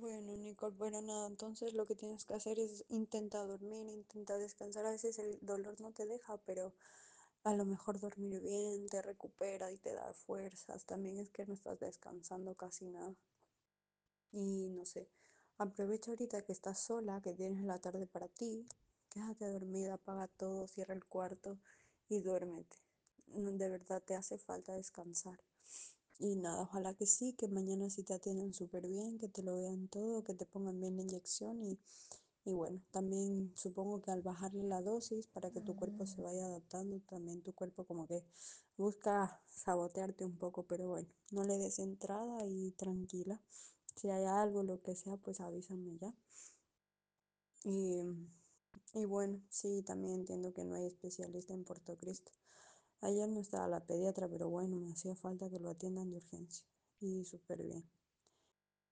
Bueno, Nicole, bueno, nada, entonces lo que tienes que hacer es intentar dormir, intenta descansar. A veces el dolor no te deja, pero a lo mejor dormir bien te recupera y te da fuerzas. También es que no estás descansando casi nada. Y no sé, aprovecha ahorita que estás sola, que tienes la tarde para ti, quédate dormida, apaga todo, cierra el cuarto y duérmete. De verdad te hace falta descansar. Y nada, ojalá que sí, que mañana sí te atiendan súper bien, que te lo vean todo, que te pongan bien la inyección y bueno, también supongo que al bajarle la dosis para que tu cuerpo se vaya adaptando, también tu cuerpo como que busca sabotearte un poco, pero bueno, no le des entrada y tranquila. Si hay algo, lo que sea, pues avísame ya. Y, y bueno, sí, también entiendo que no hay especialista en Puerto Cristo. Ayer no estaba la pediatra, pero bueno, me hacía falta que lo atiendan de urgencia. Y súper bien.